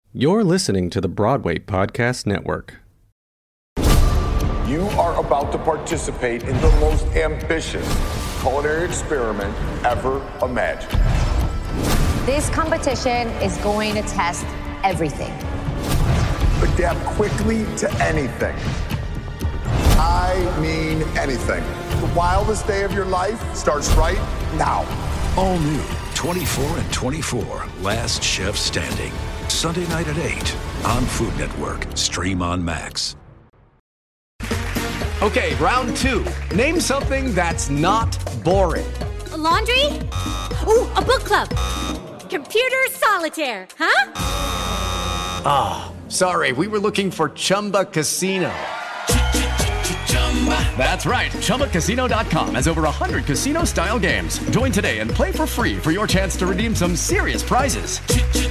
You're listening to the Broadway Podcast Network. You are about to participate in the most ambitious culinary experiment ever imagined. This competition is going to test everything. Adapt quickly to anything. I mean anything. The wildest day of your life starts right now. All new 24 and 24, Last Chef Standing. Sunday night at 8 on Food Network. Stream on Max. Okay, round two. Name something that's not boring. A laundry? Ooh, a book club. Computer solitaire, huh? Ah, oh, sorry, we were looking for Chumba Casino. That's right, ChumbaCasino.com has over 100 casino-style games. Join today and play for free for your chance to redeem some serious prizes.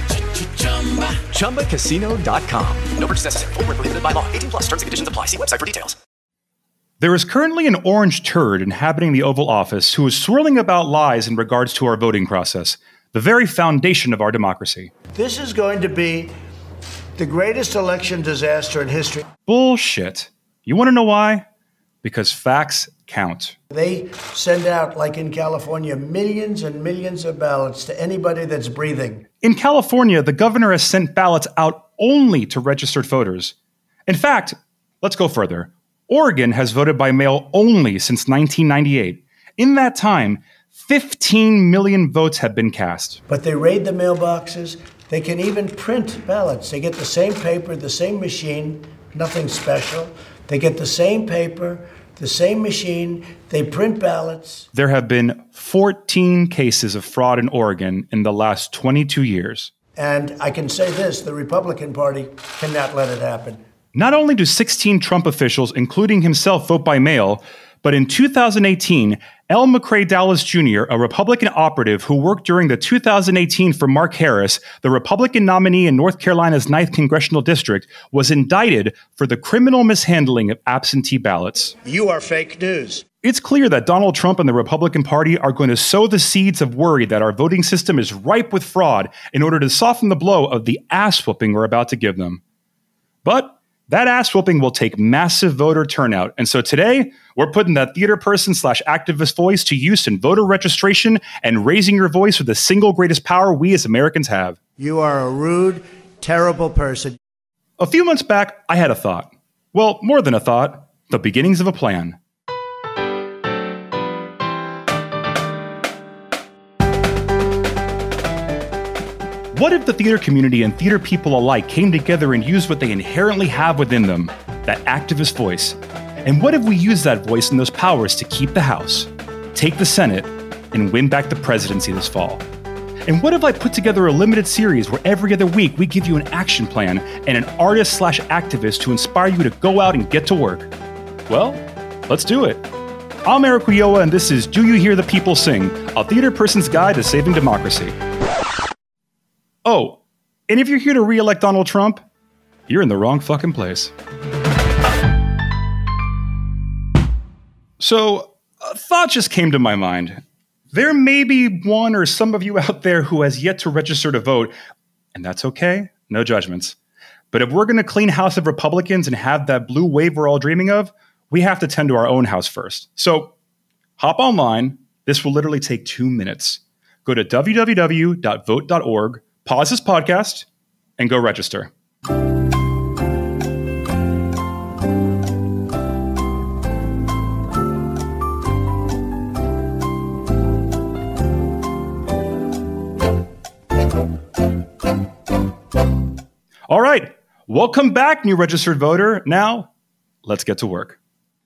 ChumbaCasino.com. No purchase necessary. Void where prohibited by law. 18 plus. Terms and conditions apply. See website for details. There is currently an orange turd inhabiting the Oval Office who is swirling about lies in regards to our voting process, the very foundation of our democracy. This is going to be the greatest election disaster in history. Bullshit. You want to know why? Because facts count. They send out, like in California, millions and millions of ballots to anybody that's breathing. In California, the governor has sent ballots out only to registered voters. In fact, let's go further. Oregon has voted by mail only since 1998. In that time, 15 million votes have been cast. But they raid the mailboxes. They can even print ballots. They get the same paper, the same machine, nothing special. They get the same paper, the same machine. They print ballots. There have been 14 cases of fraud in Oregon in the last 22 years. And I can say this, the Republican Party cannot let it happen. Not only do 16 Trump officials, including himself, vote by mail, but in 2018, L. McCrae Dowless Jr., a Republican operative who worked during the 2018 for Mark Harris, the Republican nominee in North Carolina's 9th Congressional District, was indicted for the criminal mishandling of absentee ballots. You are fake news. It's clear that Donald Trump and the Republican Party are going to sow the seeds of worry that our voting system is ripe with fraud in order to soften the blow of the ass-whooping we're about to give them. But that ass-whooping will take massive voter turnout, and so today, we're putting that theater person/activist voice to use in voter registration and raising your voice with the single greatest power we as Americans have. You are a rude, terrible person. A few months back, I had a thought. Well, more than a thought, the beginnings of a plan. What if the theater community and theater people alike came together and used what they inherently have within them, that activist voice? And what if we use that voice and those powers to keep the House, take the Senate, and win back the presidency this fall? And what if I put together a limited series where every other week we give you an action plan and an artist/activist to inspire you to go out and get to work? Well, let's do it. I'm Eric Ulloa, and this is Do You Hear the People Sing, a theater person's guide to saving democracy. Oh, and if you're here to re-elect Donald Trump, you're in the wrong fucking place. So, a thought just came to my mind. There may be one or some of you out there who has yet to register to vote, and that's okay, no judgments. But if we're going to clean house of Republicans and have that blue wave we're all dreaming of, we have to tend to our own house first. So, hop online. This will literally take 2 minutes. Go to www.vote.org, pause this podcast, and go register. All right, welcome back, new registered voter. Now, let's get to work.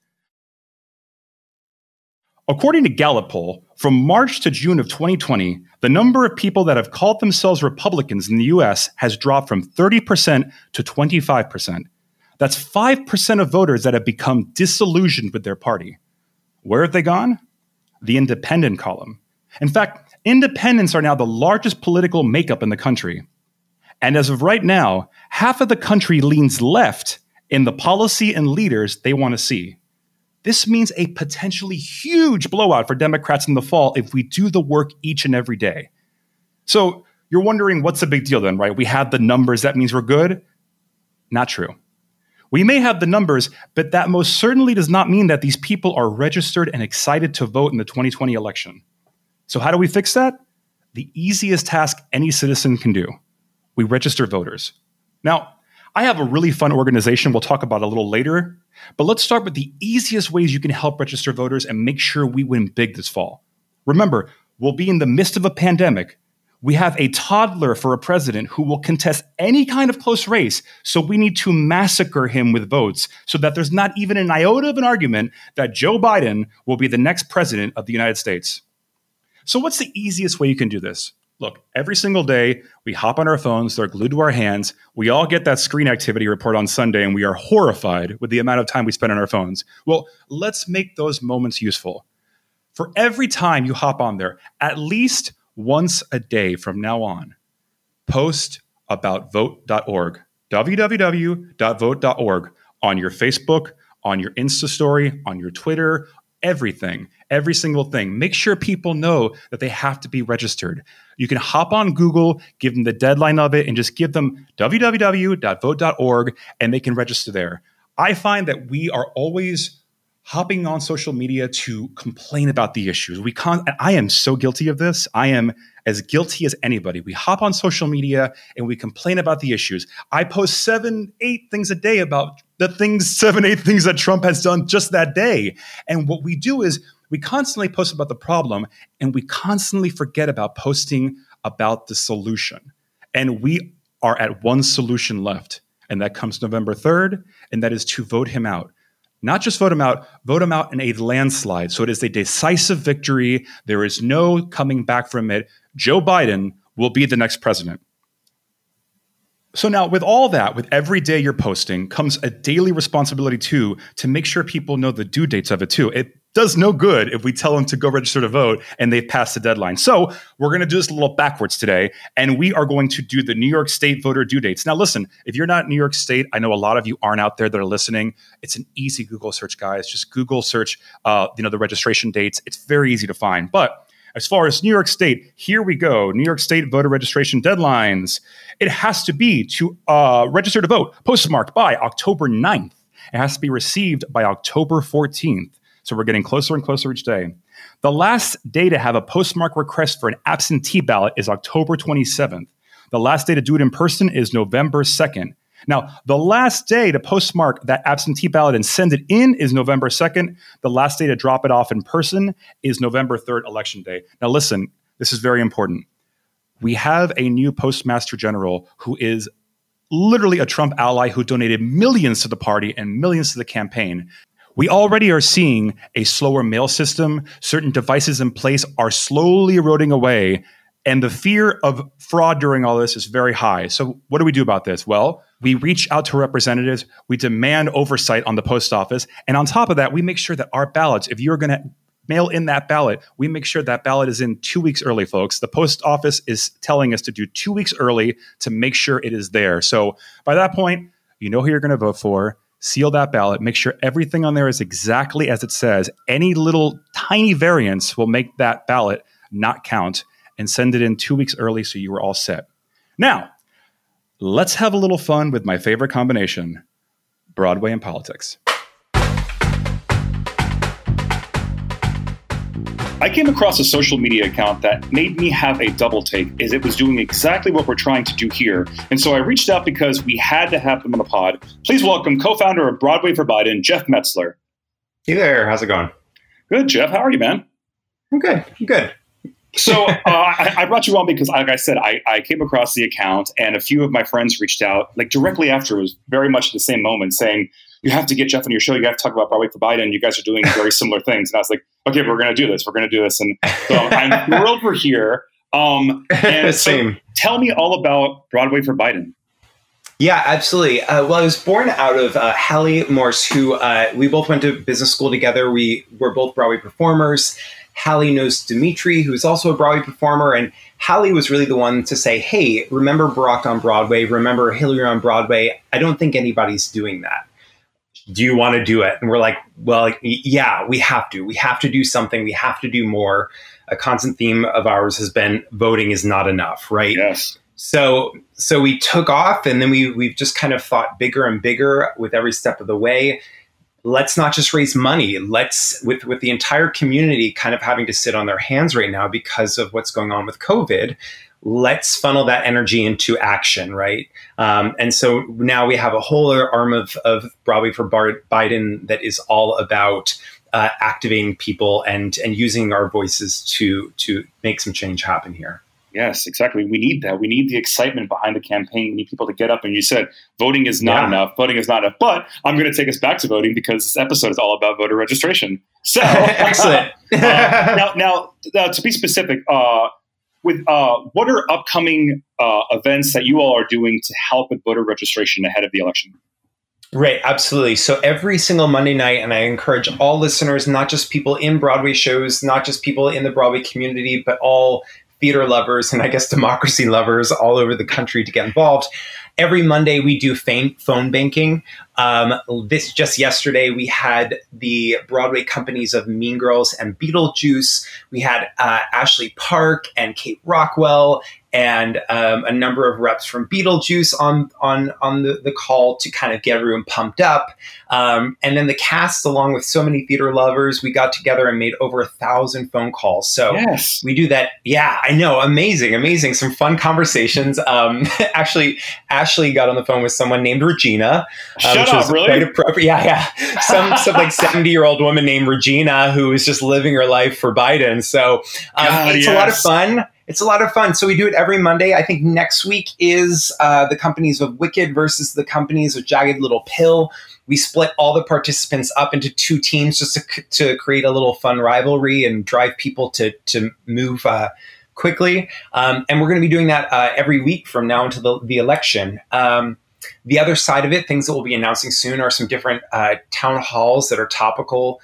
According to Gallup poll, from March to June of 2020, the number of people that have called themselves Republicans in the U.S. has dropped from 30% to 25%. That's 5% of voters that have become disillusioned with their party. Where have they gone? The independent column. In fact, independents are now the largest political makeup in the country. And as of right now, half of the country leans left in the policy and leaders they want to see. This means a potentially huge blowout for Democrats in the fall if we do the work each and every day. So You're wondering, what's the big deal then, right? We have the numbers, that means we're good? Not true. We may have the numbers, but that most certainly does not mean that these people are registered and excited to vote in the 2020 election. So how do we fix that? The easiest task any citizen can do. We register voters. Now, I have a really fun organization we'll talk about a little later, but let's start with the easiest ways you can help register voters and make sure we win big this fall. Remember, we'll be in the midst of a pandemic. We have a toddler for a president who will contest any kind of close race, so we need to massacre him with votes so that there's not even an iota of an argument that Joe Biden will be the next president of the United States. So what's the easiest way you can do this? Look, every single day, we hop on our phones, they're glued to our hands. We all get that screen activity report on Sunday, and we are horrified with the amount of time we spend on our phones. Well, let's make those moments useful. For every time you hop on there, at least once a day from now on, post about vote.org, www.vote.org, on your Facebook, on your Insta story, on your Twitter, everything, every single thing. Make sure people know that they have to be registered. You can hop on Google, give them the deadline of it, and just give them www.vote.org, and they can register there. I find that we are always hopping on social media to complain about the issues. I am so guilty of this. I am as guilty as anybody. We hop on social media and we complain about the issues. I post 7-8 things a day about the 7-8 things that Trump has done just that day. And what we do is we constantly post about the problem and we constantly forget about posting about the solution. And we are at one solution left, and that comes November 3rd, and that is to vote him out. Not just vote him out in a landslide. So it is a decisive victory. There is no coming back from it. Joe Biden will be the next president. So now with all that, with every day you're posting, comes a daily responsibility too, to make sure people know the due dates of it too. It does no good if we tell them to go register to vote and they've passed the deadline. So we're going to do this a little backwards today, and we are going to do the New York State voter due dates. Now, listen, if you're not in New York State, I know a lot of you aren't out there that are listening. It's an easy Google search, guys. Just Google search, the registration dates. It's very easy to find. But as far as New York State, here we go. New York State voter registration deadlines. It has to be to register to vote, postmarked by October 9th. It has to be received by October 14th. So we're getting closer and closer each day. The last day to have a postmark request for an absentee ballot is October 27th. The last day to do it in person is November 2nd. Now, the last day to postmark that absentee ballot and send it in is November 2nd. The last day to drop it off in person is November 3rd, Election Day. Now, listen, this is very important. We have a new Postmaster General who is literally a Trump ally who donated millions to the party and millions to the campaign. We already are seeing a slower mail system. Certain devices in place are slowly eroding away, and the fear of fraud during all this is very high. So what do we do about this? Well, we reach out to representatives. We demand oversight on the post office. And on top of that, we make sure that our ballots, if you're going to mail in that ballot, we make sure that ballot is in 2 weeks early, folks. The post office is telling us to do 2 weeks early to make sure it is there. So by that point, you know who you're going to vote for. Seal that ballot. Make sure everything on there is exactly as it says. Any little tiny variance will make that ballot not count, and send it in 2 weeks early so you are all set. Now, let's have a little fun with my favorite combination, Broadway and politics. I came across a social media account that made me have a double take, as it was doing exactly what we're trying to do here. And so I reached out because we had to have them on the pod. Please welcome co-founder of Broadway for Biden, Jeff Metzler. Hey there. How's it going? Good, Jeff. How are you, man? I'm good. So I brought you on because, like I said, I came across the account, and a few of my friends reached out, like directly after. It was very much at the same moment, saying, you have to get Jeff on your show. You have to talk about Broadway for Biden. You guys are doing very similar things. And I was like, okay, we're going to do this. And so I'm thrilled we're here. And so tell me all about Broadway for Biden. Yeah, absolutely. Well, I was born out of Hallie Morse, who we both went to business school together. We were both Broadway performers. Hallie knows Dimitri, who's also a Broadway performer. And Hallie was really the one to say, hey, remember Barack on Broadway? Remember Hillary on Broadway? I don't think anybody's doing that. Do you want to do it? And we're like, well, yeah, we have to. We have to do something. We have to do more. a constant theme of ours has been voting is not enough, right? Yes. So we took off, and then we've just kind of thought bigger and bigger with every step of the way. Let's not just raise money. Let's, with the entire community kind of having to sit on their hands right now because of what's going on with COVID, let's funnel that energy into action, right? And so now we have a whole other arm of Broadway for Biden that is all about activating people and using our voices to make some change happen here. Yes, exactly. We need that. We need the excitement behind the campaign. We need people to get up. And you said voting is not enough. Voting is not enough. But I'm going to take us back to voting because this episode is all about voter registration. So excellent. Now, to be specific, what are upcoming events that you all are doing to help with voter registration ahead of the election? Right, absolutely. So every single Monday night, and I encourage all listeners, not just people in Broadway shows, not just people in the Broadway community, but all theater lovers and I guess democracy lovers all over the country to get involved. Every Monday we do phone banking. Just yesterday we had the Broadway companies of Mean Girls and Beetlejuice. We had Ashley Park and Kate Rockwell and a number of reps from Beetlejuice on the call to kind of get everyone pumped up. And then the cast, along with so many theater lovers, we got together and made over 1,000 phone calls. So we do that. Yeah, I know. Amazing. Some fun conversations. Actually, Ashley got on the phone with someone named Regina. Shut up, really? Quite appropriate. Yeah. Some like 70-year-old woman named Regina who is just living her life for Biden. So it's a lot of fun. It's a lot of fun. So we do it every Monday. I think next week is the companies of Wicked versus the companies of Jagged Little Pill. We split all the participants up into 2 teams just to create a little fun rivalry and drive people to move quickly. And we're going to be doing that every week from now until the election. The other side of it, things that we'll be announcing soon, are some different town halls that are topical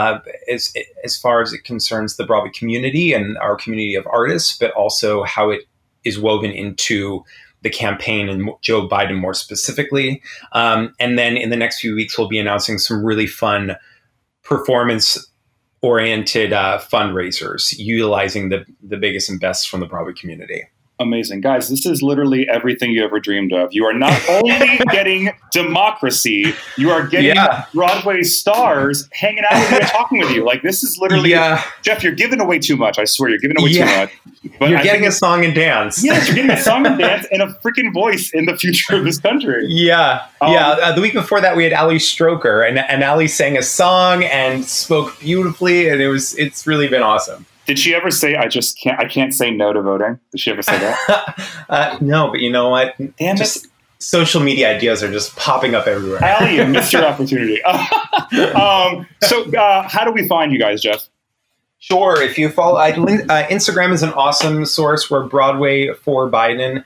as far as it concerns the Broadway community and our community of artists, but also how it is woven into the campaign and Joe Biden more specifically. And then in the next few weeks, we'll be announcing some really fun performance-oriented fundraisers utilizing the biggest and best from the Broadway community. Amazing. Guys, this is literally everything you ever dreamed of. You are not only getting democracy, you are getting Broadway stars hanging out with you and talking with you. Like, this is literally, Jeff, you're giving away too much. I swear, you're giving away too much. But you're getting a song and dance. Yes, you're getting a song and dance and a freaking voice in the future of this country. The week before that, we had Ali Stroker, and Ali sang a song and spoke beautifully, and it's really been awesome. Did she ever say, I can't say no to voting? Did she ever say that? No, but you know what? Damn it. Social media ideas are just popping up everywhere. Ali, you missed your opportunity. So how do we find you guys, Jeff? Sure. If you follow, Instagram is an awesome source. We're Broadway for Biden,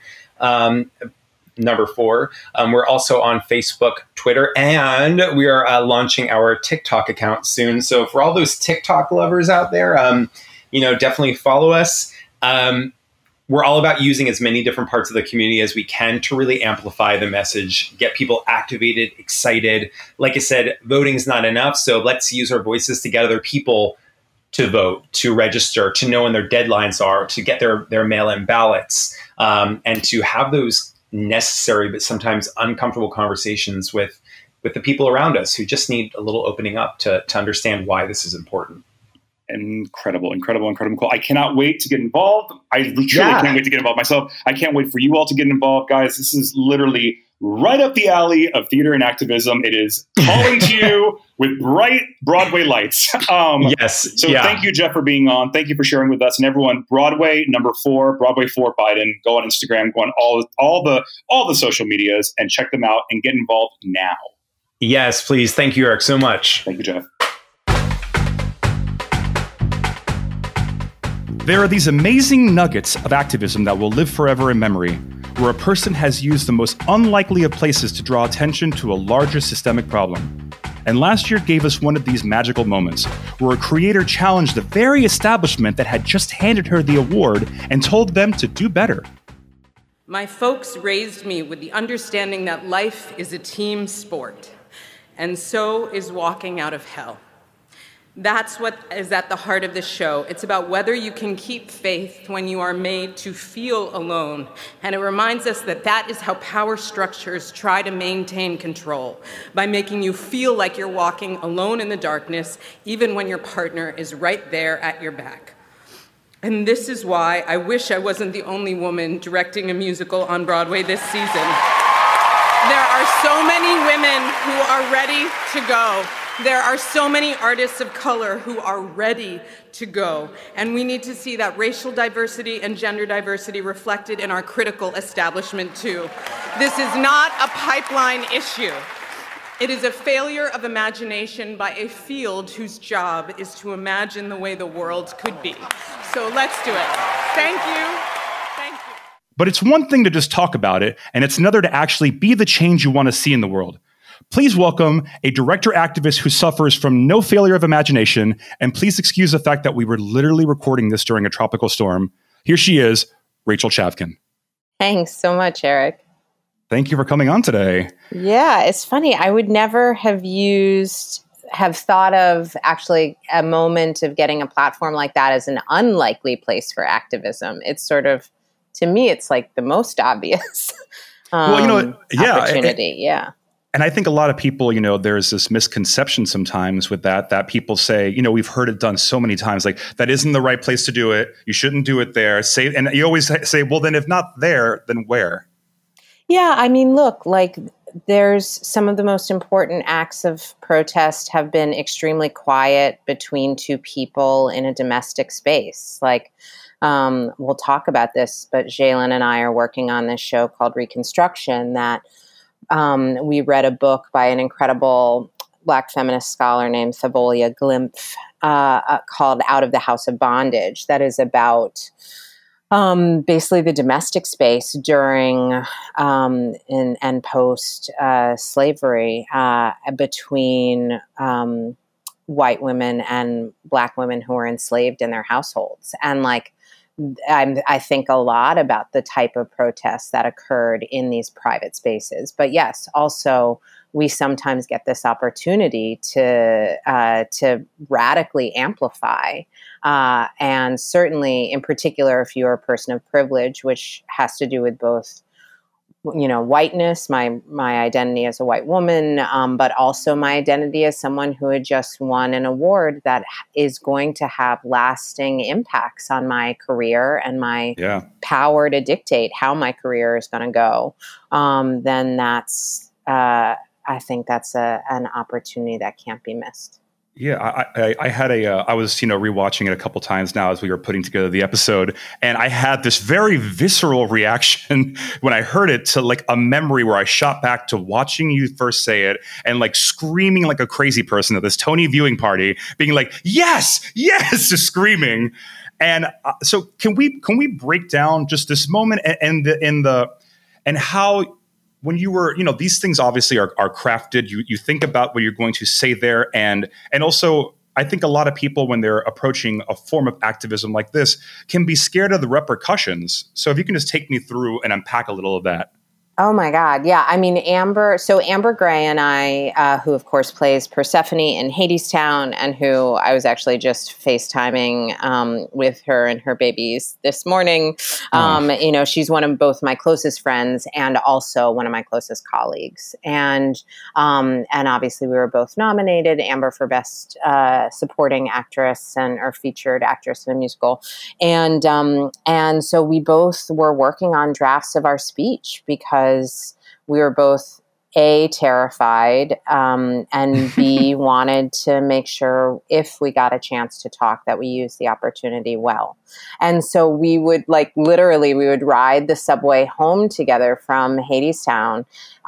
number 4. We're also on Facebook, Twitter, and we are launching our TikTok account soon. So for all those TikTok lovers out there, definitely follow us. We're all about using as many different parts of the community as we can to really amplify the message, get people activated, excited. Like I said, voting is not enough. So let's use our voices to get other people to vote, to register, to know when their deadlines are, to get their mail-in ballots, and to have those necessary but sometimes uncomfortable conversations with the people around us who just need a little opening up to understand why this is important. Incredible call. I cannot wait to get involved. I truly can't wait to get involved myself. I can't wait for you all to get involved, guys. This is literally right up the alley of theater and activism. It is calling to you with bright Broadway lights. Yes. So thank you, Jeff, for being on. Thank you for sharing with us. And everyone, Broadway number 4, Broadway for Biden. Go on Instagram, go on all the social medias and check them out and get involved now. Yes, please. Thank you, Eric, so much. Thank you, Jeff. There are these amazing nuggets of activism that will live forever in memory, where a person has used the most unlikely of places to draw attention to a larger systemic problem. And last year gave us one of these magical moments, where a creator challenged the very establishment that had just handed her the award and told them to do better. My folks raised me with the understanding that life is a team sport, and so is walking out of hell. That's what is at the heart of this show. It's about whether you can keep faith when you are made to feel alone. And it reminds us that that is how power structures try to maintain control, by making you feel like you're walking alone in the darkness, even when your partner is right there at your back. And this is why I wish I wasn't the only woman directing a musical on Broadway this season. There are so many women who are ready to go. There are so many artists of color who are ready to go. And we need to see that racial diversity and gender diversity reflected in our critical establishment too. This is not a pipeline issue. It is a failure of imagination by a field whose job is to imagine the way the world could be. So let's do it. Thank you. Thank you. But it's one thing to just talk about it, and it's another to actually be the change you want to see in the world. Please welcome a director activist who suffers from no failure of imagination, and please excuse the fact that we were literally recording this during a tropical storm. Here she is, Rachel Chavkin. Thanks so much, Eric. Thank you for coming on today. Yeah, it's funny. I would never have thought of actually a moment of getting a platform like that as an unlikely place for activism. It's sort of, to me, it's like the most obvious opportunity. Yeah. And I think a lot of people, there's this misconception sometimes with that people say, we've heard it done so many times, like that isn't the right place to do it. You shouldn't do it there. And you always say, well, then if not there, then where? Yeah. I mean, look, like there's some of the most important acts of protest have been extremely quiet between two people in a domestic space. Like, we'll talk about this, but Jalen and I are working on this show called Reconstruction that we read a book by an incredible Black feminist scholar named Thavolia Glimpf called Out of the House of Bondage that is about basically the domestic space during and post slavery between white women and Black women who were enslaved in their households. And like, I think a lot about the type of protests that occurred in these private spaces. But yes, also we sometimes get this opportunity to radically amplify, and certainly, in particular, if you're a person of privilege, which has to do with both, whiteness, my identity as a white woman, but also my identity as someone who had just won an award that is going to have lasting impacts on my career and my power to dictate how my career is going to go. Then that's, I think that's an opportunity that can't be missed. Yeah, I had I was, rewatching it a couple times now as we were putting together the episode, and I had this very visceral reaction when I heard it to like a memory where I shot back to watching you first say it and like screaming like a crazy person at this Tony viewing party, being like, yes, just screaming. And so can we break down just this moment and how, when you were, these things obviously are crafted. You think about what you're going to say there. And also, I think a lot of people, when they're approaching a form of activism like this, can be scared of the repercussions. So if you can just take me through and unpack a little of that. Oh my God. Yeah. I mean, Amber Gray and I, who of course plays Persephone in Hadestown and who I was actually just FaceTiming with her and her babies this morning. She's one of both my closest friends and also one of my closest colleagues. And obviously we were both nominated, Amber for Best Supporting Actress or Featured Actress in a Musical. And so we both were working on drafts of our speech because we were both A, terrified, and B, wanted to make sure if we got a chance to talk that we used the opportunity well. And so we would we would ride the subway home together from Hadestown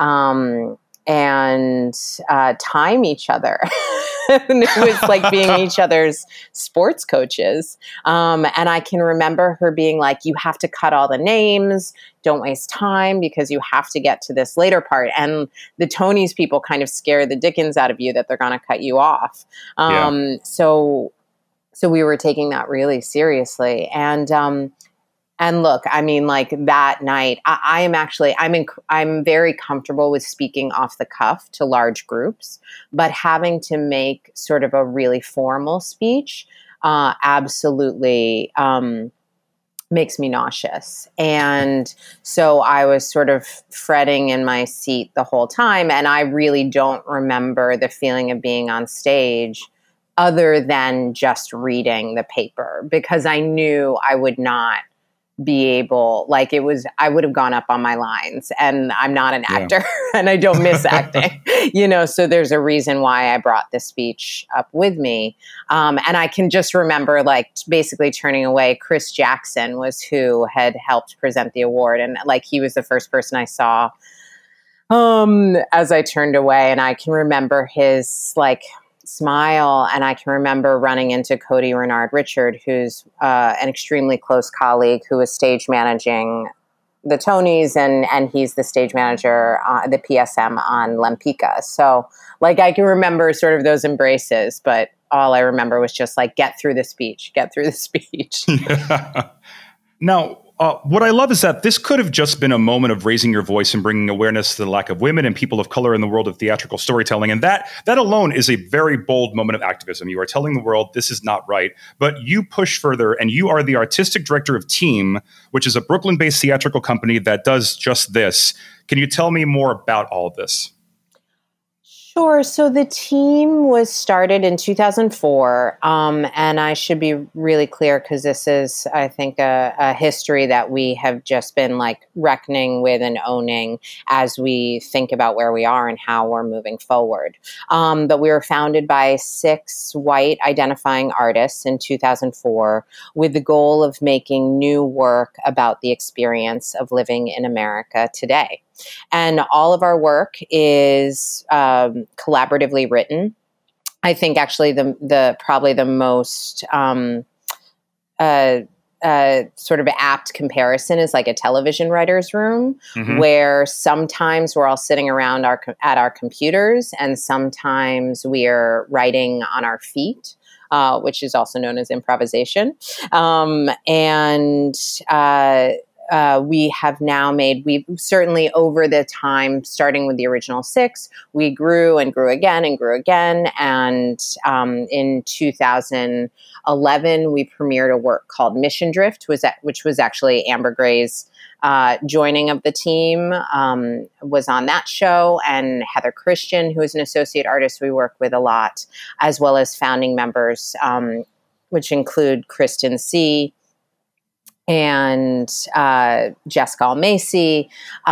and time each other. And it was like being each other's sports coaches. And I can remember her being like, you have to cut all the names, don't waste time because you have to get to this later part. And the Tonys people kind of scare the dickens out of you that they're going to cut you off. So we were taking that really seriously. And And look, I mean, like that night, I'm very comfortable with speaking off the cuff to large groups, but having to make sort of a really formal speech absolutely makes me nauseous. And so I was sort of fretting in my seat the whole time. And I really don't remember the feeling of being on stage other than just reading the paper, because I knew I would not be able, like I would have gone up on my lines, and I'm not an actor and I don't miss acting, so there's a reason why I brought this speech up with me. And I can just remember like basically turning away. Chris Jackson was who had helped present the award. And like, he was the first person I saw as I turned away. And I can remember his like smile, and I can remember running into Cody Renard Richard, who's an extremely close colleague who was stage managing the Tonys, and he's the stage manager, the PSM on Lempicka. So like I can remember sort of those embraces, but all I remember was just like, get through the speech. Yeah. Now, what I love is that this could have just been a moment of raising your voice and bringing awareness to the lack of women and people of color in the world of theatrical storytelling. And that alone is a very bold moment of activism. You are telling the world this is not right, but you push further, and you are the artistic director of Team, which is a Brooklyn-based theatrical company that does just this. Can you tell me more about all of this? Sure. So the Team was started in 2004, and I should be really clear because this is, I think, a history that we have just been like reckoning with and owning as we think about where we are and how we're moving forward. But we were founded by 6 white identifying artists in 2004 with the goal of making new work about the experience of living in America today. And all of our work is collaboratively written. I think actually the probably the most sort of apt comparison is like a television writer's room, where sometimes we're all sitting around at our computers, and sometimes we are writing on our feet, which is also known as improvisation. We have now we've certainly over the time, starting with the original 6, we grew and grew again and grew again. And in 2011, we premiered a work called Mission Drift, which was actually Amber Gray's joining of the Team, was on that show, and Heather Christian, who is an associate artist we work with a lot, as well as founding members, which include Kristen C., and Jessica Almacy,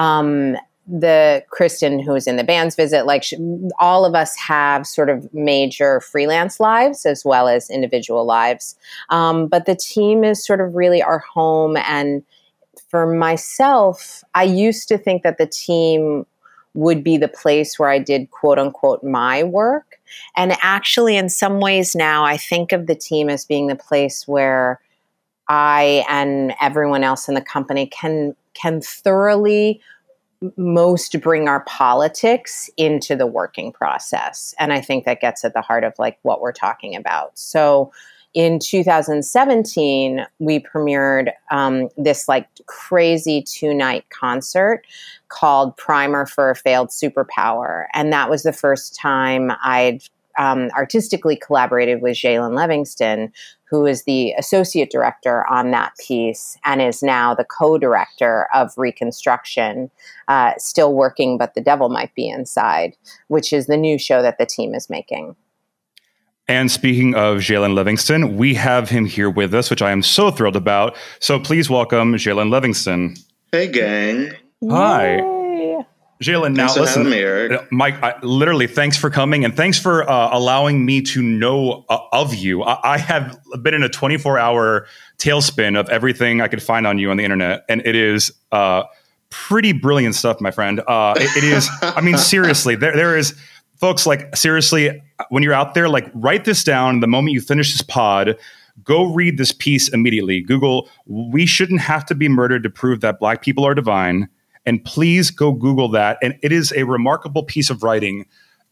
the Kristen who was in the Band's Visit, all of us have sort of major freelance lives as well as individual lives. But the Team is sort of really our home. And for myself, I used to think that the Team would be the place where I did quote unquote my work. And actually in some ways now I think of the Team as being the place where I and everyone else in the company can thoroughly most bring our politics into the working process. And I think that gets at the heart of like what we're talking about. So in 2017, we premiered this like crazy 2-night concert called Primer for a Failed Superpower. And that was the first time I'd artistically collaborated with Jalen Livingston, who is the associate director on that piece and is now the co-director of Reconstruction, Still Working, But the Devil Might Be Inside, which is the new show that the Team is making. And speaking of Jalen Livingston, we have him here with us, which I am so thrilled about. So please welcome Jalen Livingston. Hey, gang. Hi. Jalen, now listen, Mike, literally, thanks for coming, and thanks for allowing me to know of you. I have been in a 24-hour tailspin of everything I could find on you on the internet, and it is pretty brilliant stuff, my friend. It is, I mean, seriously, there is, folks, like, seriously, when you're out there, like, write this down the moment you finish this pod. Go read this piece immediately. Google, "We shouldn't have to be murdered to prove that Black people are divine." And please go Google that. And it is a remarkable piece of writing.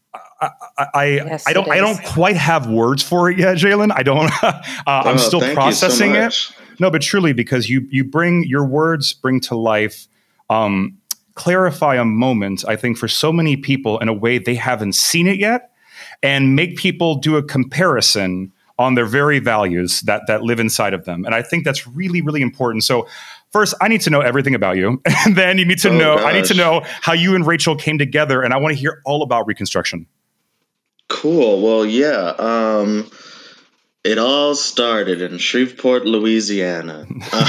I don't quite have words for it yet, Jalen. I don't. I'm still processing it. No, but truly, because you bring your words bring to life, clarify a moment, I think, for so many people in a way they haven't seen it yet, and make people do a comparison on their very values that live inside of them. And I think that's really, really important. So first, I need to know everything about you. And then you need to I need to know how you and Rachel came together. And I want to hear all about Reconstruction. Cool. Well, yeah. It all started in Shreveport, Louisiana,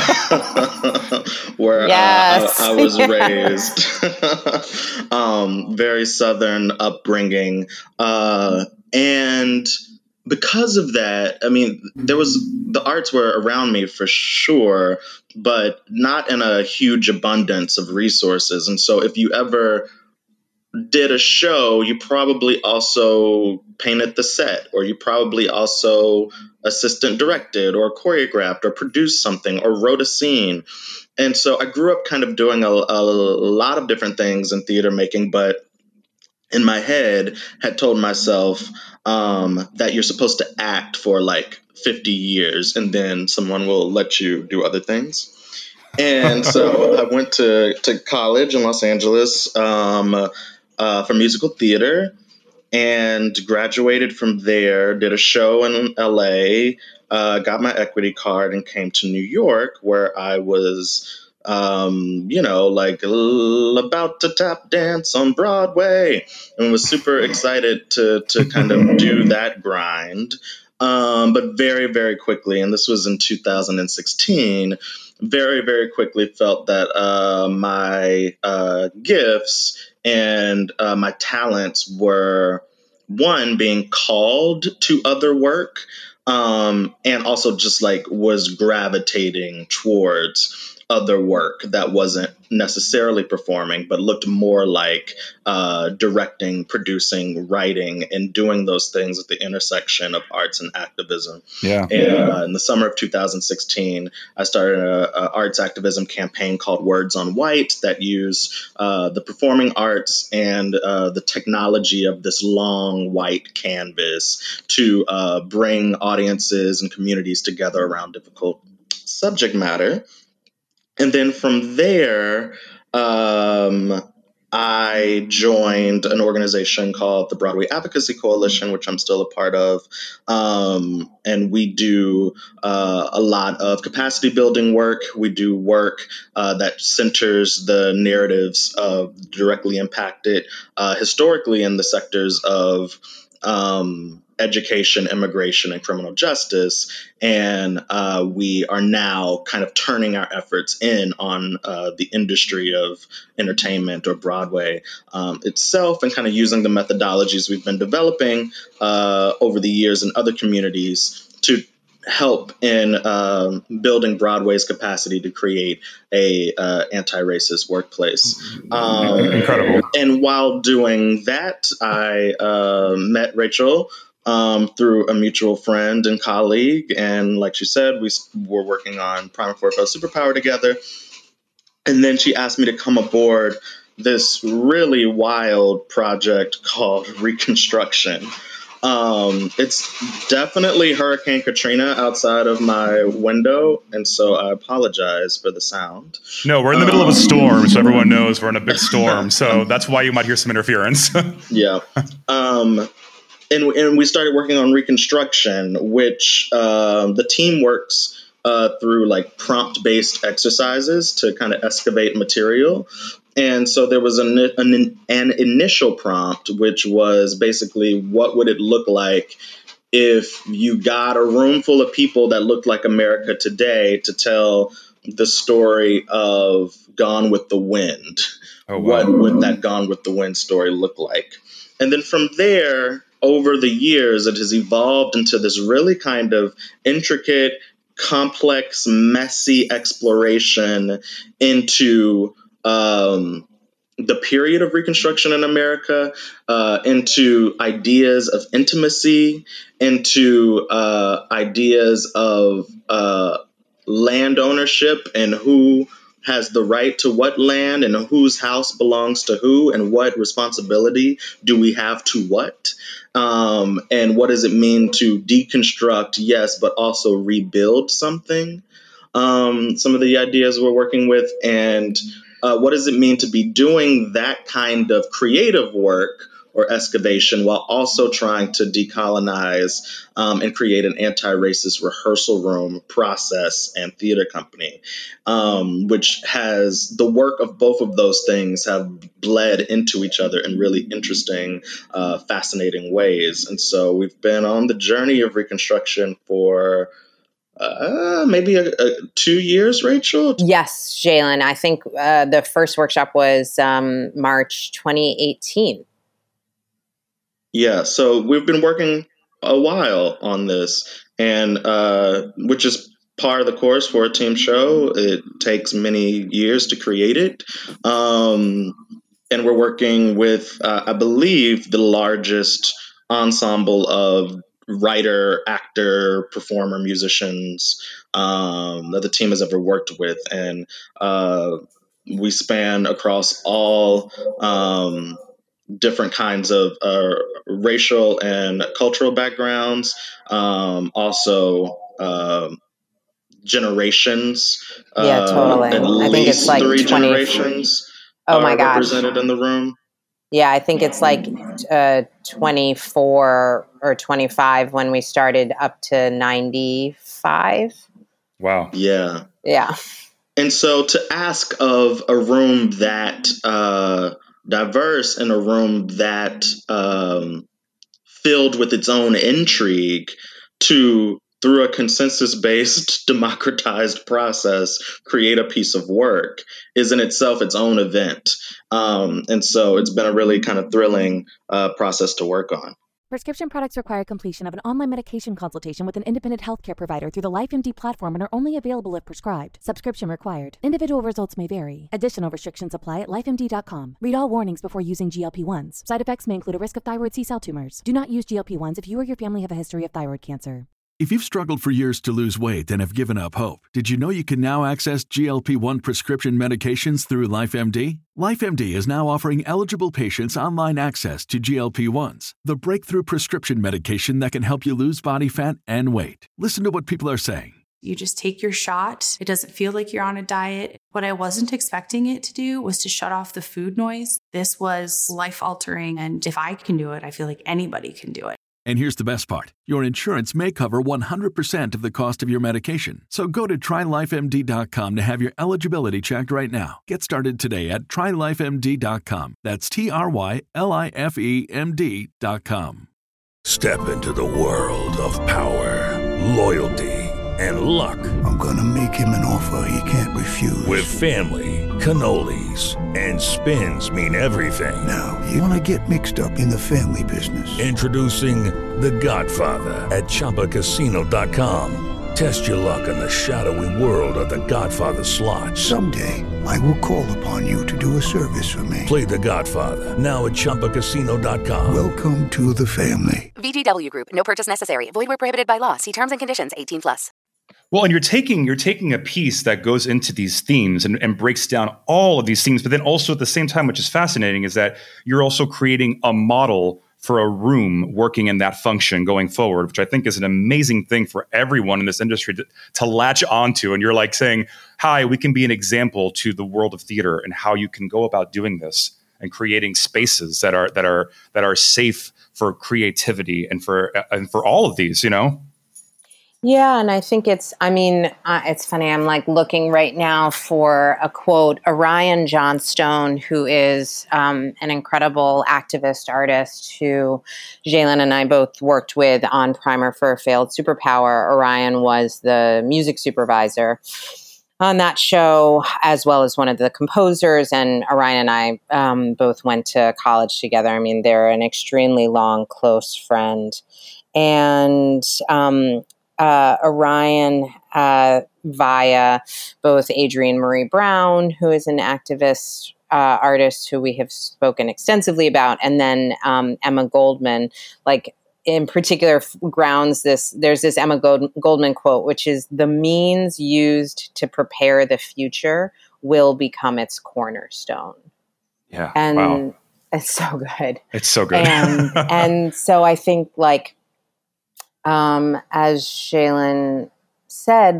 where I was raised. Very Southern upbringing. And because of that, I mean, the arts were around me for sure, but not in a huge abundance of resources. And so if you ever did a show, you probably also painted the set, or you probably also assistant directed or choreographed or produced something or wrote a scene. And so I grew up kind of doing a lot of different things in theater making, but in my head had told myself that you're supposed to act for like 50 years and then someone will let you do other things. And so I went to college in Los Angeles for musical theater and graduated from there, did a show in LA, got my equity card and came to New York, where I was about to tap dance on Broadway, and was super excited to kind of do that grind. But very, very quickly, and this was in 2016, very, very quickly felt that my gifts and my talents were, one, being called to other work, and also just like was gravitating towards other work that wasn't necessarily performing, but looked more like directing, producing, writing, and doing those things at the intersection of arts and activism. Yeah. And in the summer of 2016, I started a arts activism campaign called Words on White that used the performing arts and the technology of this long white canvas to bring audiences and communities together around difficult subject matter. And then from there, I joined an organization called the Broadway Advocacy Coalition, which I'm still a part of. And we do a lot of capacity building work. We do work that centers the narratives of directly impacted historically in the sectors of education, immigration, and criminal justice. And we are now kind of turning our efforts in on the industry of entertainment or Broadway itself, and kind of using the methodologies we've been developing over the years in other communities to help in building Broadway's capacity to create a anti-racist workplace. Incredible. And while doing that, I met Rachel through a mutual friend and colleague. And like she said, we were working on Primer for a Superpower together. And then she asked me to come aboard this really wild project called Reconstruction. It's definitely Hurricane Katrina outside of my window, and so I apologize for the sound. No, we're in the middle of a storm, so everyone knows we're in a big storm. So that's why you might hear some interference. Yeah. And we started working on Reconstruction, which the team works through like prompt-based exercises to kind of excavate material. And so there was an initial prompt, which was basically, what would it look like if you got a room full of people that looked like America today to tell the story of Gone with the Wind? Oh, wow. What would that Gone with the Wind story look like? And then from there, over the years, it has evolved into this really kind of intricate, complex, messy exploration into the period of Reconstruction in America, into ideas of intimacy, into ideas of land ownership and who has the right to what land and whose house belongs to who and what responsibility do we have to what. And what does it mean to deconstruct, yes, but also rebuild something? some of the ideas we're working with, and what does it mean to be doing that kind of creative work or excavation while also trying to decolonize and create an anti-racist rehearsal room process and theater company, which has the work of both of those things have bled into each other in really interesting, fascinating ways. And so we've been on the journey of Reconstruction for maybe 2 years, Rachel? Yes, Jalen. I think the first workshop was March 2018. Yeah, so we've been working a while on this, and which is par of the course for a team show. It takes many years to create it. And we're working with, I believe, the largest ensemble of writer, actor, performer, musicians that the team has ever worked with. And we span across all different kinds of racial and cultural backgrounds, also generations. Yeah, totally. At I think it's least like 3 20 generations Oh my gosh. represented in the room. Yeah, I think it's like 24 or 25 when we started, up to 95. Wow. Yeah. Yeah. And so to ask of a room that diverse and a room that filled with its own intrigue to, through a consensus-based, democratized process, create a piece of work is in itself its own event. And so it's been a really kind of thrilling process to work on. Prescription products require completion of an online medication consultation with an independent healthcare provider through the LifeMD platform and are only available if prescribed. Subscription required. Individual results may vary. Additional restrictions apply at lifemd.com. Read all warnings before using GLP-1s. Side effects may include a risk of thyroid C-cell tumors. Do not use GLP-1s if you or your family have a history of thyroid cancer. If you've struggled for years to lose weight and have given up hope, did you know you can now access GLP-1 prescription medications through LifeMD? LifeMD is now offering eligible patients online access to GLP-1s, the breakthrough prescription medication that can help you lose body fat and weight. Listen to what people are saying. You just take your shot. It doesn't feel like you're on a diet. What I wasn't expecting it to do was to shut off the food noise. This was life-altering, and if I can do it, I feel like anybody can do it. And here's the best part. Your insurance may cover 100% of the cost of your medication. So go to TryLifeMD.com to have your eligibility checked right now. Get started today at TryLifeMD.com. That's TryLifeMD.com. Step into the world of power, loyalty, and luck. I'm gonna make him an offer he can't refuse. With family, cannolis, and spins mean everything. Now, you wanna get mixed up in the family business. Introducing The Godfather at ChumbaCasino.com. Test your luck in the shadowy world of The Godfather slot. Someday, I will call upon you to do a service for me. Play The Godfather now at ChumbaCasino.com. Welcome to the family. VGW Group. No purchase necessary. Void where prohibited by law. See terms and conditions. 18+. Well, and you're taking a piece that goes into these themes and breaks down all of these themes, but then also at the same time, which is fascinating, is that you're also creating a model for a room working in that function going forward, which I think is an amazing thing for everyone in this industry to latch onto. And you're like saying, hi, we can be an example to the world of theater and how you can go about doing this and creating spaces that are safe for creativity and for all of these, you know? Yeah, and I think it's funny. I'm like looking right now for a quote. Orion Johnstone, who is an incredible activist artist who Jalen and I both worked with on Primer for a Failed Superpower. Orion was the music supervisor on that show, as well as one of the composers. And Orion and I both went to college together. I mean, they're an extremely long, close friend. And Orion, via both Adrienne Maree Brown, who is an activist artist who we have spoken extensively about, and then Emma Goldman, like in particular grounds this. There's this Emma Goldman quote, which is, "The means used to prepare the future will become its cornerstone." Yeah, and wow. It's so good. It's so good. and so I think, like, as Shaylin said, like,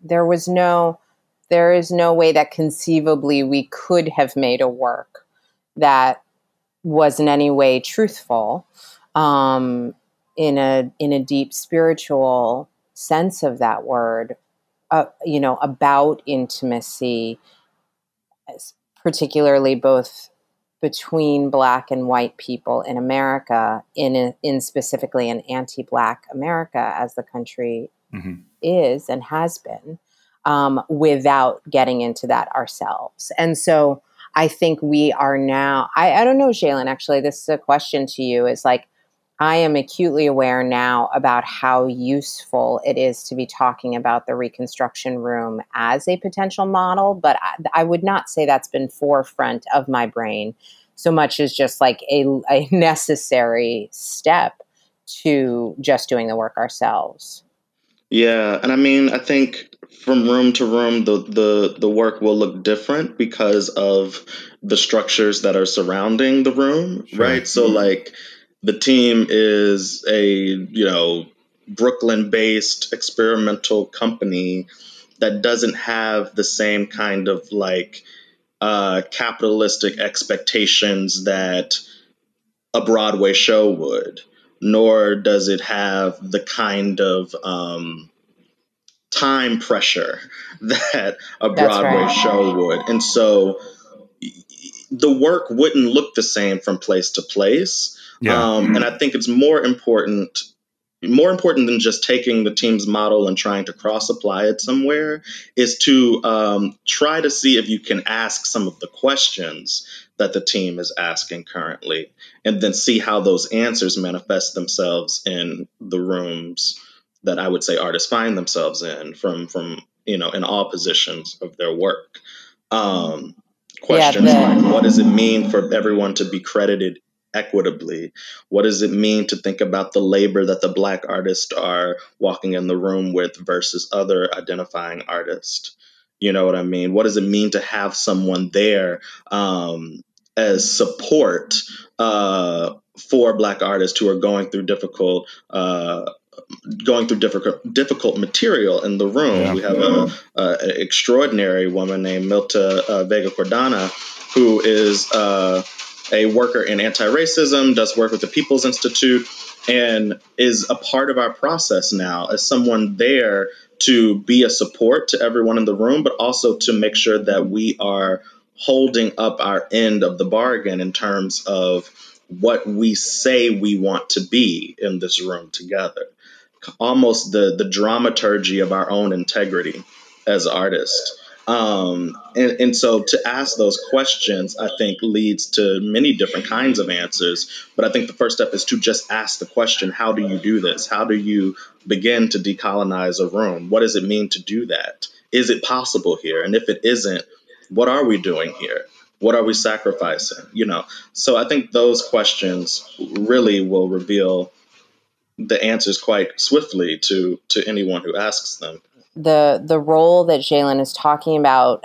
there is no way that conceivably we could have made a work that was in any way truthful, in a deep spiritual sense of that word, about intimacy, particularly both between Black and white people in America, in specifically an anti-Black America, as the country is and has been, without getting into that ourselves. And so I think we are now, I don't know, Jalen, actually, this is a question to you, is like, I am acutely aware now about how useful it is to be talking about the Reconstruction Room as a potential model, but I would not say that's been forefront of my brain so much as just like a necessary step to just doing the work ourselves. Yeah, and I mean, I think from room to room, the work will look different because of the structures that are surrounding the room, right? So like, the team is a, Brooklyn-based experimental company that doesn't have the same kind of like capitalistic expectations that a Broadway show would, nor does it have the kind of time pressure that a Broadway show would. And so the work wouldn't look the same from place to place. And I think it's more important than just taking the team's model and trying to cross-apply it somewhere, is to try to see if you can ask some of the questions that the team is asking currently, and then see how those answers manifest themselves in the rooms that I would say artists find themselves in from in all positions of their work. Questions like, what does it mean for everyone to be credited equitably? What does it mean to think about the labor that the Black artists are walking in the room with versus other identifying artists? You know what I mean? What does it mean to have someone there as support for Black artists who are going through difficult material in the room? We have an extraordinary woman named Milta Vega Cordana, who is a worker in anti-racism, does work with the People's Institute, and is a part of our process now as someone there to be a support to everyone in the room, but also to make sure that we are holding up our end of the bargain in terms of what we say we want to be in this room together. Almost the dramaturgy of our own integrity as artists. And so to ask those questions, I think, leads to many different kinds of answers. But I think the first step is to just ask the question, how do you do this? How do you begin to decolonize a room? What does it mean to do that? Is it possible here? And if it isn't, what are we doing here? What are we sacrificing? So I think those questions really will reveal the answers quite swiftly to anyone who asks them. The role that Jalen is talking about,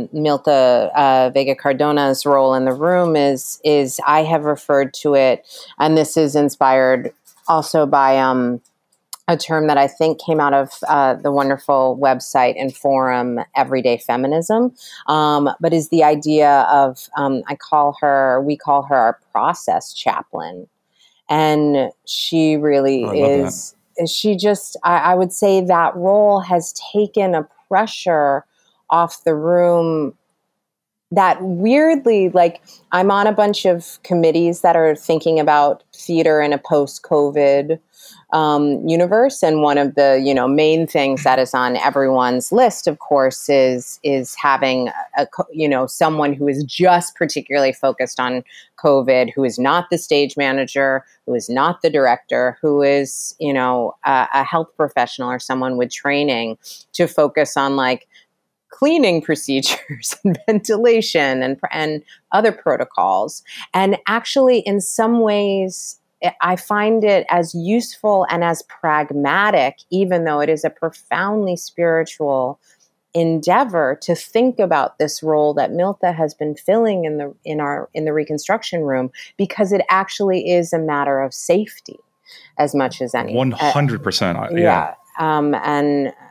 Milta Vega Cardana's role in the room is I have referred to it, and this is inspired also by a term that I think came out of the wonderful website and forum Everyday Feminism, but is the idea of we call her our process chaplain. And she really is, she just, I would say that role has taken a pressure off the room that weirdly, like, I'm on a bunch of committees that are thinking about theater in a post-COVID universe. And one of the, main things that is on everyone's list, of course, is having someone who is just particularly focused on COVID, who is not the stage manager, who is not the director, who is, a health professional or someone with training to focus on like cleaning procedures and ventilation and other protocols. And actually, in some ways, I find it as useful and as pragmatic, even though it is a profoundly spiritual endeavor, to think about this role that Milta has been filling in the Reconstruction Room, because it actually is a matter of safety as much as any. 100%. Yeah. And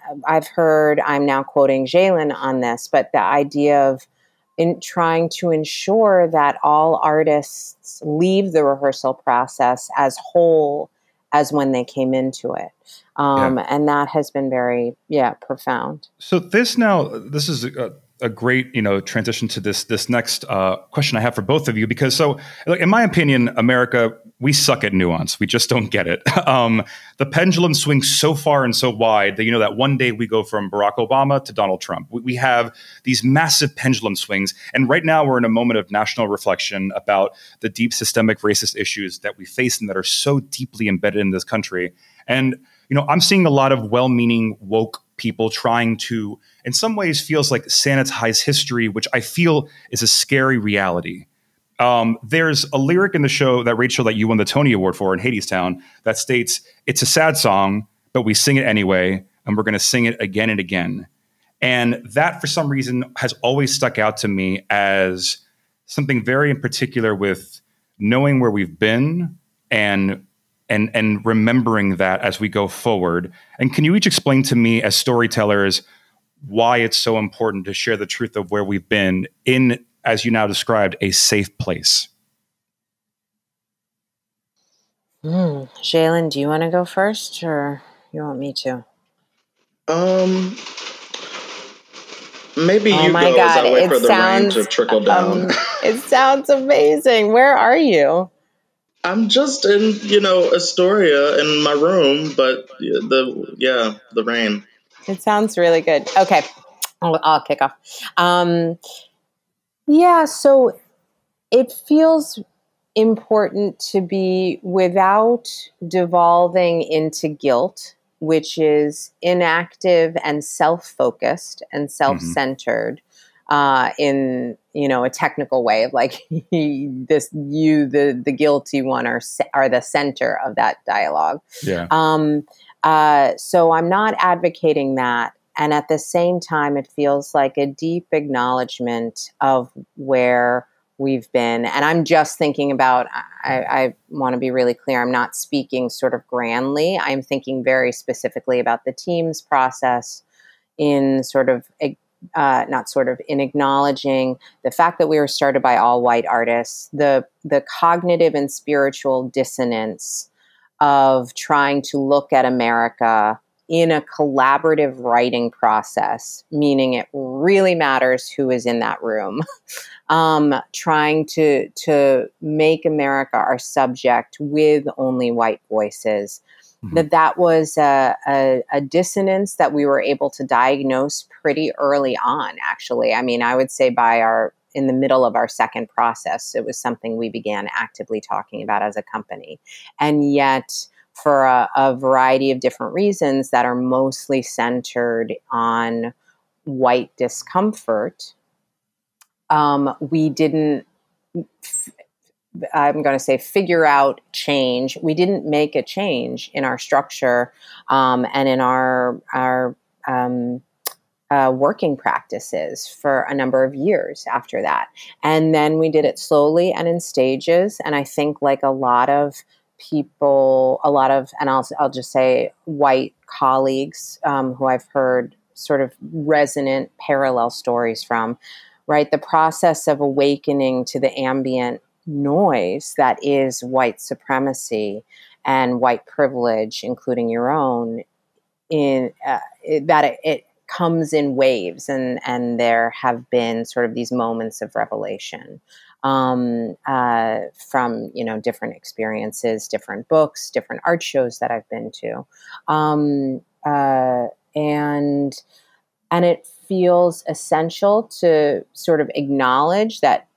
I've heard, I'm now quoting Jalen on this, but the idea of in trying to ensure that all artists leave the rehearsal process as whole as when they came into it. And that has been very, profound. So this is a great, transition to this next question I have for both of you, because in my opinion, America, we suck at nuance. We just don't get it. The pendulum swings so far and so wide that, that one day we go from Barack Obama to Donald Trump. We have these massive pendulum swings. And right now we're in a moment of national reflection about the deep systemic racist issues that we face and that are so deeply embedded in this country. And, I'm seeing a lot of well-meaning woke people trying to, in some ways, feels like sanitize history, which I feel is a scary reality. There's a lyric in the show, that you won the Tony Award for in Hadestown, that states, "It's a sad song, but we sing it anyway, and we're going to sing it again and again." And that, for some reason, has always stuck out to me as something very in particular with knowing where we've been and remembering that as we go forward. And can you each explain to me, as storytellers, why it's so important to share the truth of where we've been in, as you now described, a safe place? Jalen, do you want to go first, or you want me to? Maybe you go as I wait for the rain to trickle down. It sounds amazing. Where are you? I'm just in, Astoria in my room, but the rain. It sounds really good. Okay, I'll kick off. So it feels important to be, without devolving into guilt, which is inactive and self-focused and self-centered, in a technical way of like the guilty one are the center of that dialogue. Yeah. So I'm not advocating that, and at the same time, it feels like a deep acknowledgement of where we've been. And I'm just thinking about, I want to be really clear, I'm not speaking sort of grandly. I'm thinking very specifically about the team's process in in acknowledging the fact that we were started by all white artists, the cognitive and spiritual dissonance of trying to look at America in a collaborative writing process, meaning it really matters who is in that room, trying to make America our subject with only white voices. That was a dissonance that we were able to diagnose pretty early on, actually. I mean, I would say in the middle of our second process, it was something we began actively talking about as a company. And yet, for a variety of different reasons that are mostly centered on white discomfort, we didn't, I'm going to say, figure out change. We didn't make a change in our structure and in our working practices for a number of years after that. And then we did it slowly and in stages. And I think, like a lot of people, and I'll just say white colleagues who I've heard sort of resonant parallel stories from, right? The process of awakening to the ambient noise that is white supremacy and white privilege, including your own, it comes in waves, and there have been sort of these moments of revelation from different experiences, different books, different art shows that I've been to, and it feels essential to sort of acknowledge that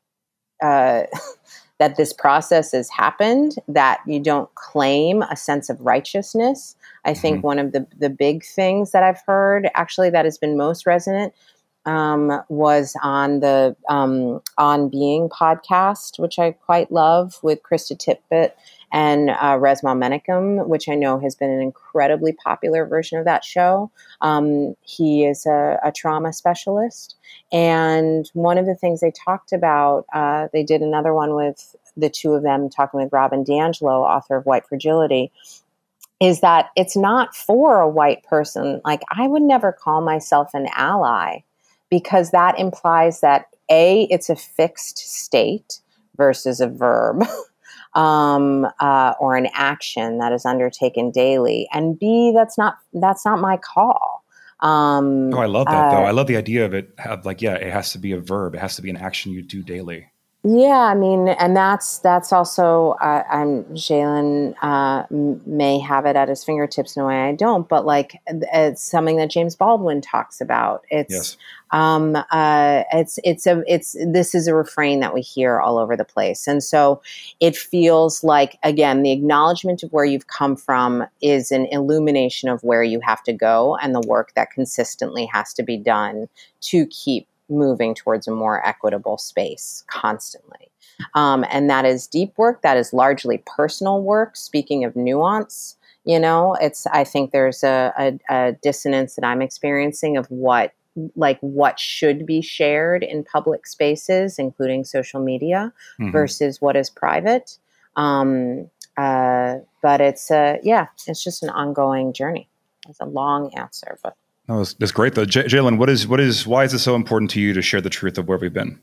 that this process has happened, that you don't claim a sense of righteousness. I think one of the big things that I've heard, actually, that has been most resonant was on the On Being podcast, which I quite love, with Krista Tippett and Resmaa Menakem, which I know has been an incredibly popular version of that show. He is a trauma specialist. And one of the things they talked about, they did another one with the two of them talking with Robin DiAngelo, author of White Fragility, is that it's not for a white person. Like, I would never call myself an ally, because that implies that A, it's a fixed state versus a verb, or an action that is undertaken daily. And B, that's not my call. I love that though. I love the idea of it. It has to be a verb. It has to be an action you do daily. Yeah, I mean, and that's also, Jalen may have it at his fingertips in a way I don't, but like, it's something that James Baldwin talks about. It's, yes. This is a refrain that we hear all over the place. And so it feels like, again, the acknowledgement of where you've come from is an illumination of where you have to go and the work that consistently has to be done to keep moving towards a more equitable space constantly. And that is deep work. That is largely personal work. Speaking of nuance, I think there's a dissonance that I'm experiencing of what should be shared in public spaces, including social media, versus what is private. But it's just an ongoing journey. It's a long answer, but. No, that's great though. Jalen, why is it so important to you to share the truth of where we've been?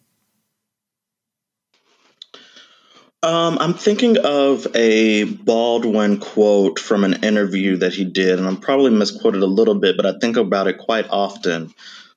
I'm thinking of a Baldwin quote from an interview that he did, and I'm probably misquoted a little bit, but I think about it quite often.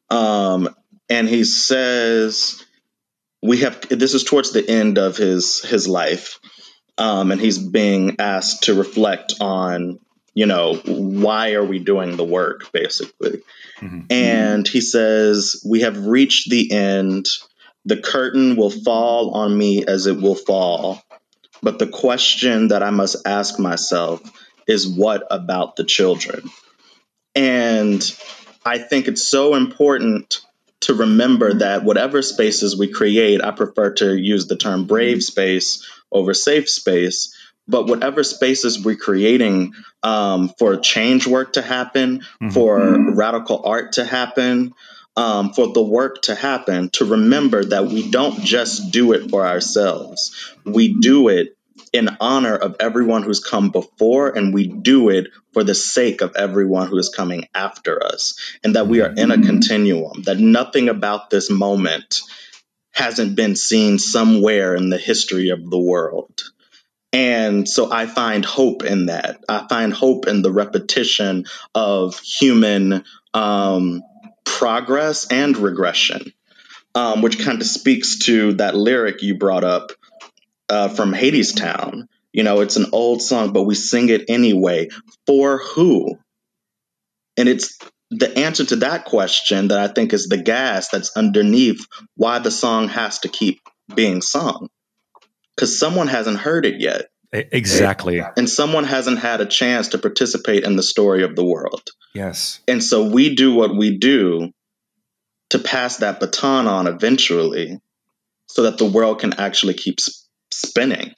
And he says, this is towards the end of his life, and he's being asked to reflect on, why are we doing the work, basically. And he says, we have reached the end. The curtain will fall on me as it will fall. But the question that I must ask myself is, what about the children? And I think it's so important to remember that whatever spaces we create, I prefer to use the term brave space over safe space, but whatever spaces we're creating for change work to happen, for radical art to happen, for the work to happen, to remember that we don't just do it for ourselves. We do it in honor of everyone who's come before, and we do it for the sake of everyone who is coming after us, and that we are in a continuum, that nothing about this moment hasn't been seen somewhere in the history of the world. And so I find hope in that. I find hope in the repetition of human progress and regression, which kind of speaks to that lyric you brought up from Hadestown. It's an old song, but we sing it anyway. For who? And it's the answer to that question that I think is the gas that's underneath why the song has to keep being sung. Because someone hasn't heard it yet. Exactly. And someone hasn't had a chance to participate in the story of the world. Yes. And so we do what we do to pass that baton on eventually so that the world can actually keep spinning.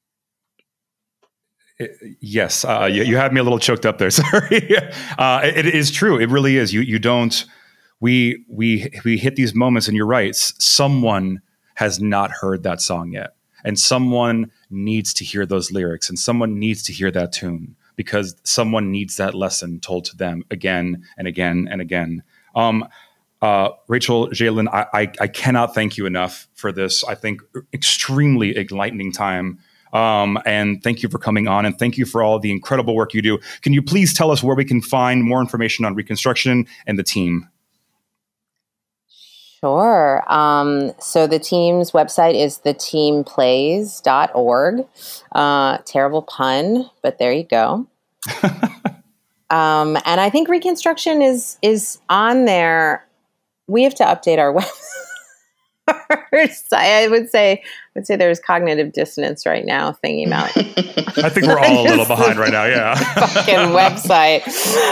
Yes. You had me a little choked up there. Sorry. It is true. It really is. You don't, we hit these moments, and you're right. Someone has not heard that song yet. And someone needs to hear those lyrics, and someone needs to hear that tune, because someone needs that lesson told to them again and again and again. Rachel, Jalen, I cannot thank you enough for this, I think, extremely enlightening time. And thank you for coming on, and thank you for all the incredible work you do. Can you please tell us where we can find more information on Reconstruction and the team? Sure. So the team's website is theteamplays.org. Terrible pun, but there you go. And I think Reconstruction is on there. We have to update our website. I would say there's cognitive dissonance right now thinking about it. I think we're all a little behind right now. Yeah. Fucking website.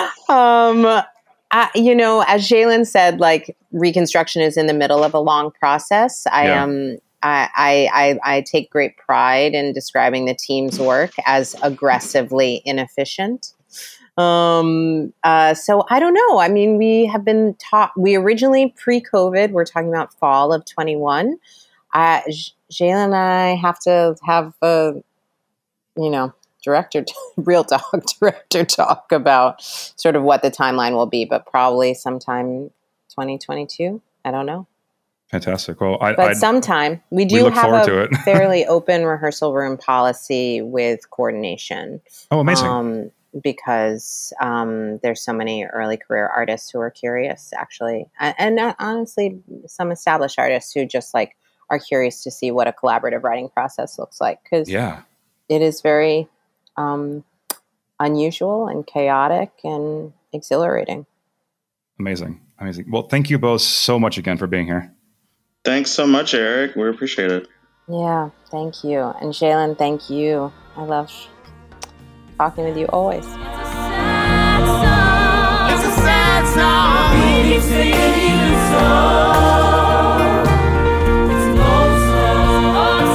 As Jalen said, like, Reconstruction is in the middle of a long process. I take great pride in describing the team's work as aggressively inefficient. So I don't know. I mean, we have been taught. We originally pre-COVID, we're talking about fall of 21. Jalen and I have to have a, real director talk about sort of what the timeline will be, but probably sometime 2022. I don't know. Fantastic. Well, sometime we do have a fairly open rehearsal room policy with coordination. Oh, amazing. Because there's so many early career artists who are curious, actually. And honestly, some established artists who just like are curious to see what a collaborative writing process looks like. Because it is very unusual and chaotic and exhilarating. Amazing. Well, thank you both so much again for being here. Thanks so much, Eric. We appreciate it. Yeah, thank you. And Jalen, thank you. I love talking with you always. It's a sad song. We sing you song. It's an old song.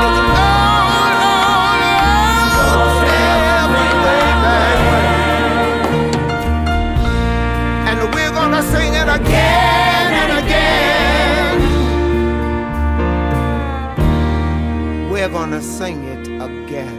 And we're gonna sing it again and again. We're gonna sing it again.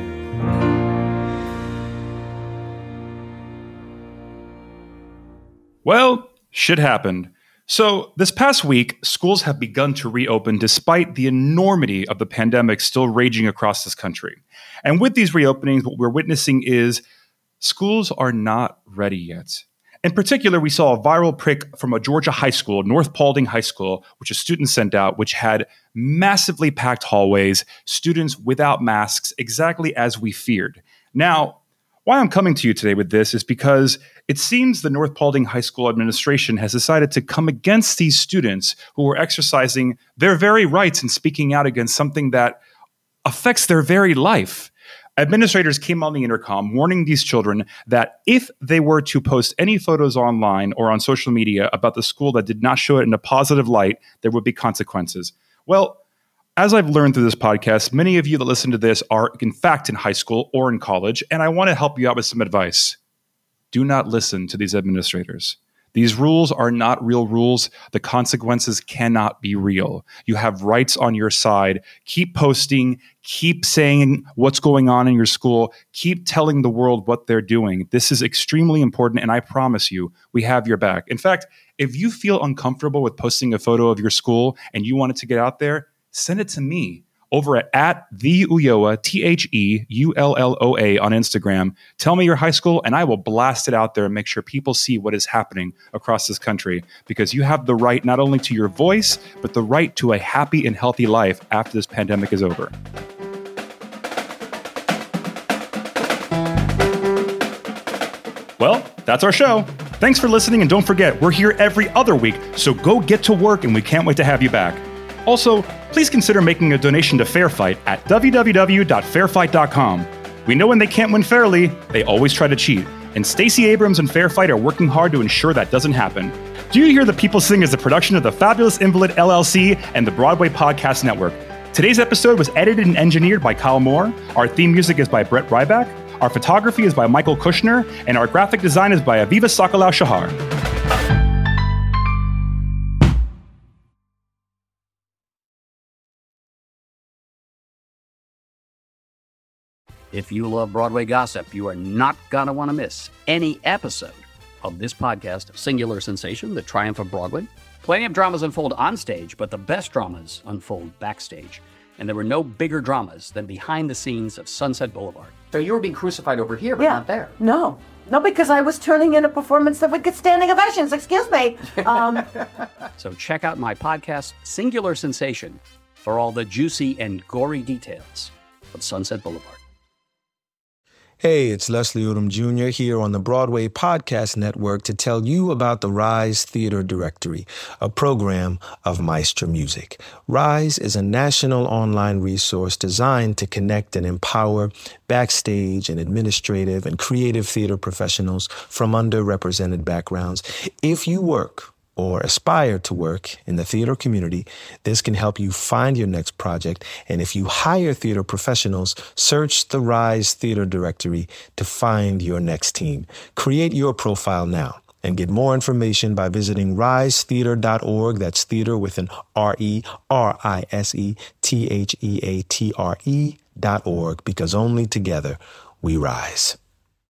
Well, shit happened. So this past week, schools have begun to reopen despite the enormity of the pandemic still raging across this country. And with these reopenings, what we're witnessing is schools are not ready yet. In particular, we saw a viral pic from a Georgia high school, North Paulding High School, which a student sent out, which had massively packed hallways, students without masks, exactly as we feared. Now, why I'm coming to you today with this is because it seems the North Paulding High School administration has decided to come against these students who are exercising their very rights and speaking out against something that affects their very life. Administrators came on the intercom warning these children that if they were to post any photos online or on social media about the school that did not show it in a positive light, there would be consequences. Well, as I've learned through this podcast, many of you that listen to this are in fact in high school or in college, and I want to help you out with some advice. Do not listen to these administrators. These rules are not real rules. The consequences cannot be real. You have rights on your side. Keep posting. Keep saying what's going on in your school. Keep telling the world what they're doing. This is extremely important, and I promise you, we have your back. In fact, if you feel uncomfortable with posting a photo of your school and you want it to get out there, send it to me over at TheUlloa, TheUlloa on Instagram. Tell me your high school, and I will blast it out there and make sure people see what is happening across this country, because you have the right not only to your voice, but the right to a happy and healthy life after this pandemic is over. Well, that's our show. Thanks for listening, and don't forget, we're here every other week, so go get to work, and we can't wait to have you back. Also, please consider making a donation to Fair Fight at www.fairfight.com. We know when they can't win fairly, they always try to cheat, and Stacey Abrams and Fair Fight are working hard to ensure that doesn't happen. Do You Hear the People Sing is a production of the Fabulous Invalid LLC and the Broadway Podcast Network. Today's episode was edited and engineered by Kyle Moore. Our theme music is by Brett Ryback. Our photography is by Michael Kushner, and our graphic design is by Aviva Sakalau Shahar. If you love Broadway gossip, you are not going to want to miss any episode of this podcast, Singular Sensation, The Triumph of Broadway. Plenty of dramas unfold on stage, but the best dramas unfold backstage. And there were no bigger dramas than behind the scenes of Sunset Boulevard. So you were being crucified over here, but not there. No, because I was turning in a performance that would get standing ovations. Excuse me. So check out my podcast, Singular Sensation, for all the juicy and gory details of Sunset Boulevard. Hey, it's Leslie Odom Jr. here on the Broadway Podcast Network to tell you about the Rise Theater Directory, a program of Maestro Music. Rise is a national online resource designed to connect and empower backstage and administrative and creative theater professionals from underrepresented backgrounds. If you work or aspire to work in the theater community, this can help you find your next project. And if you hire theater professionals, search the Rise Theater Directory to find your next team. Create your profile now and get more information by visiting risetheater.org. That's theater with an RERISETHEATRE.org, because only together we rise.